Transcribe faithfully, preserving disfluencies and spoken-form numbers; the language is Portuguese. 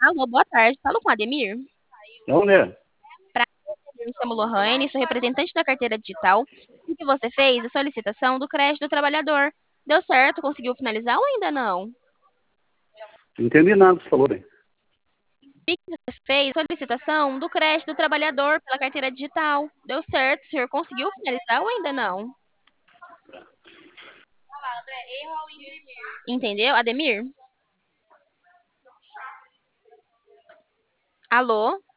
Alô, boa tarde. Falo com o Ademir. Onde é? Prazer, me chamo Lohane, sou representante da carteira digital. O que você fez? A solicitação do crédito do trabalhador. Deu certo? Conseguiu finalizar ou ainda não? Não entendi nada que você falou, bem. O que você fez? A solicitação do crédito do trabalhador pela carteira digital. Deu certo? O senhor conseguiu finalizar ou ainda não? Entendeu, Ademir? Alô?